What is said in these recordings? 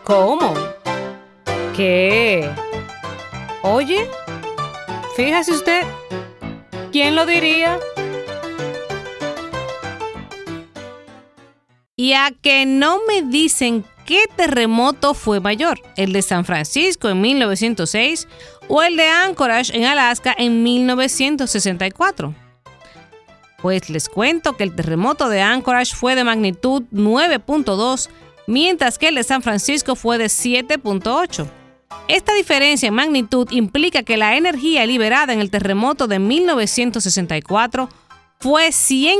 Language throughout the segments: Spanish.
¿Cómo? ¿Qué? Oye, fíjese usted, ¿quién lo diría? Y a que no me dicen qué terremoto fue mayor, el de San Francisco en 1906 o el de Anchorage en Alaska en 1964. Pues les cuento que el terremoto de Anchorage fue de magnitud 9.2, mientras que el de San Francisco fue de 7.8. Esta diferencia en magnitud implica que la energía liberada en el terremoto de 1964 fue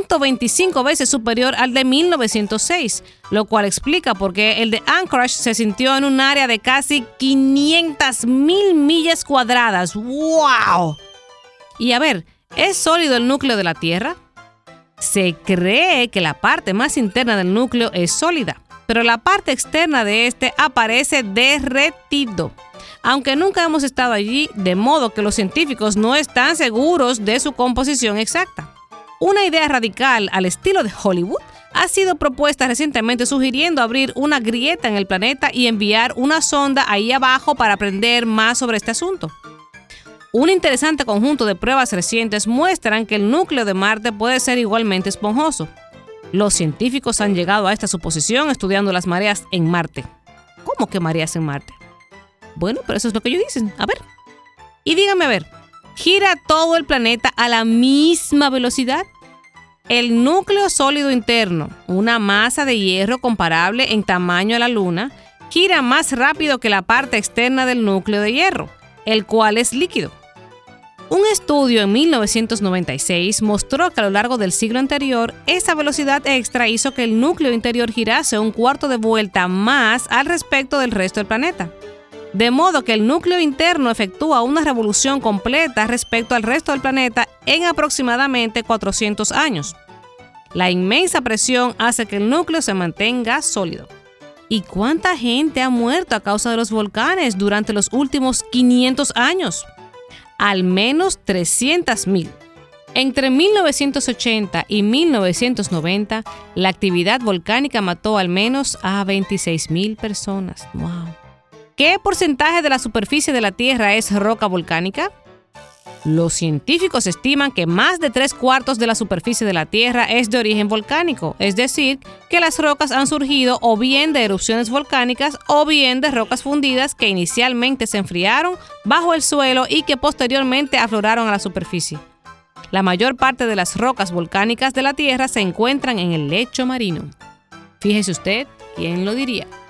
125 veces superior al de 1906, lo cual explica por qué el de Anchorage se sintió en un área de casi 500,000 millas cuadradas. ¡Wow! Y a ver, ¿es sólido el núcleo de la Tierra? Se cree que la parte más interna del núcleo es sólida, pero la parte externa de este aparece derretido. Aunque nunca hemos estado allí, de modo que los científicos no están seguros de su composición exacta. Una idea radical al estilo de Hollywood ha sido propuesta recientemente sugiriendo abrir una grieta en el planeta y enviar una sonda ahí abajo para aprender más sobre este asunto. Un interesante conjunto de pruebas recientes muestran que el núcleo de Marte puede ser igualmente esponjoso. Los científicos han llegado a esta suposición estudiando las mareas en Marte. ¿Cómo que mareas en Marte? Bueno, pero eso es lo que ellos dicen. A ver. Y díganme, a ver, ¿gira todo el planeta a la misma velocidad? El núcleo sólido interno, una masa de hierro comparable en tamaño a la Luna, gira más rápido que la parte externa del núcleo de hierro, el cual es líquido. Un estudio en 1996 mostró que a lo largo del siglo anterior, esa velocidad extra hizo que el núcleo interior girase un cuarto de vuelta más al respecto del resto del planeta. De modo que el núcleo interno efectúa una revolución completa respecto al resto del planeta en aproximadamente 400 años. La inmensa presión hace que el núcleo se mantenga sólido. ¿Y cuánta gente ha muerto a causa de los volcanes durante los últimos 500 años? Al menos 300,000. Entre 1980 y 1990, la actividad volcánica mató al menos a 26,000 personas. ¡Wow! ¿Qué porcentaje de la superficie de la Tierra es roca volcánica? Los científicos estiman que más de 3/4 de la superficie de la Tierra es de origen volcánico, es decir, que las rocas han surgido o bien de erupciones volcánicas o bien de rocas fundidas que inicialmente se enfriaron bajo el suelo y que posteriormente afloraron a la superficie. La mayor parte de las rocas volcánicas de la Tierra se encuentran en el lecho marino. Fíjese usted, ¿quién lo diría?